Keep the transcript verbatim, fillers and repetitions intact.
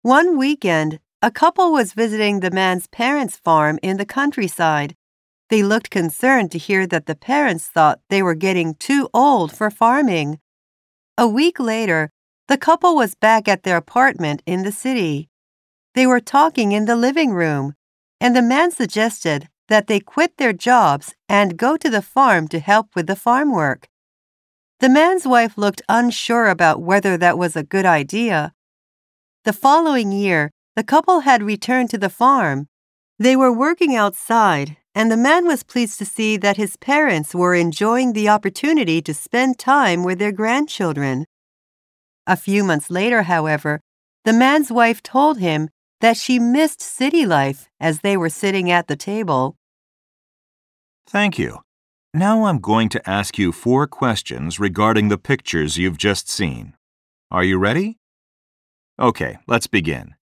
One weekend, a couple was visiting the man's parents' farm in the countryside. They looked concerned to hear that the parents thought they were getting too old for farming. A week later, the couple was back at their apartment in the city. They were talking in the living room, and the man suggested that they quit their jobs and go to the farm to help with the farm work. The man's wife looked unsure about whether that was a good idea. The following year, the couple had returned to the farm. They were working outside, and the man was pleased to see that his parents were enjoying the opportunity to spend time with their grandchildren. A few months later, however, the man's wife told him that she missed city life as they were sitting at the table. Thank you. Now I'm going to ask you four questions regarding the pictures you've just seen. Are you ready? Okay, let's begin.